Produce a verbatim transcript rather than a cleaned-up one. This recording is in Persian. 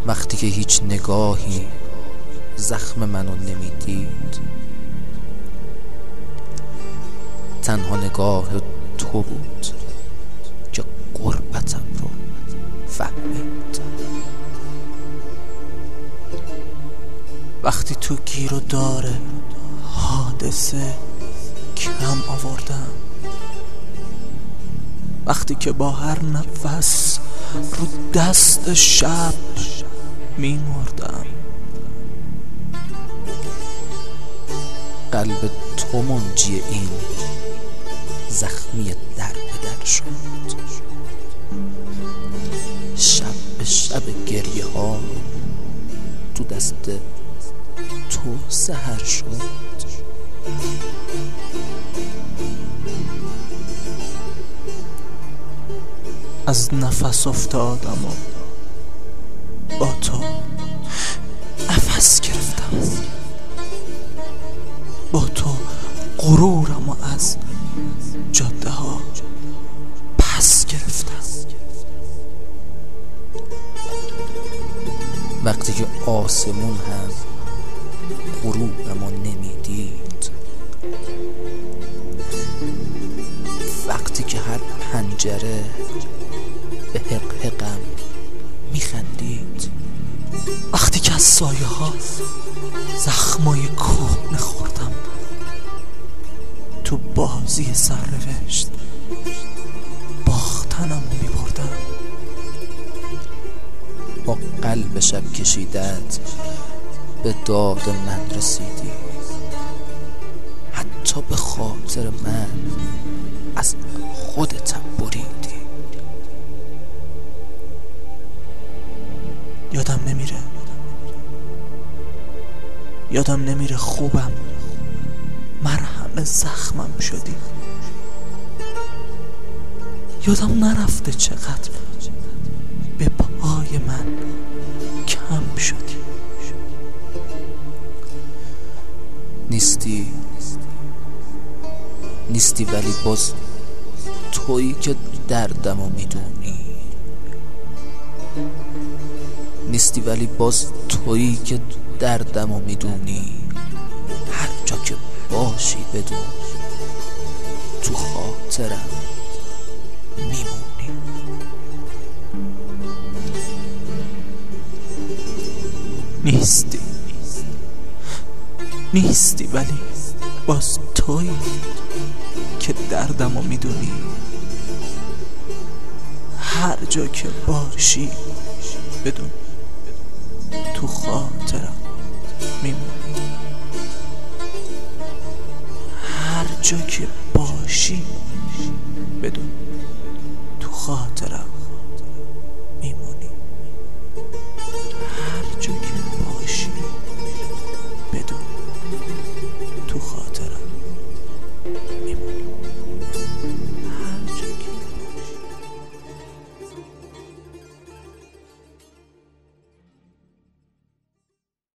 وقتی که هیچ نگاهی زخم منو نمیدید، تنها نگاه تو بود که غربتم رو فهمید. وقتی تو گیر و داره حادثه کم آوردم، وقتی که با هر نفس رو دست شب میمردم، قلب تو منجی این زخمی در به در شد. شب به شب گریه ها تو دست تو سحر شد. از نفس افتادم و با تو نفس گرفتم، با تو غرورم و از جاده ها پس گرفتم. وقتی که آسمون هم غروبم رو نمیدید، وقتی که هر پنجره به حق حقم میخندید، وقتی که از سایه ها زخمای کهنه خوردم، تو بازی سرنوشت باختنم رو میبردم. با قلب شب کشیدت به داد من رسیدی، حتی به خاطر من از خودتم بریدی. یادم نمیره یادم نمیره خوبم مرهم زخمم شدی. یادم نرفته چقدر به پای من کم شدی. نیستی نیستی ولی باز تویی که دردمو میدونی. نیستی ولی باز تویی که دردمو میدونی. هر جا که باشی بدون تو خاطرم میمونی. نیستی نیستی ولی باز تویی که دردمو میدونی. هر جا که باشی بدون تو خاطرم میمونی. هر جا که باشی بدون تو خاطرم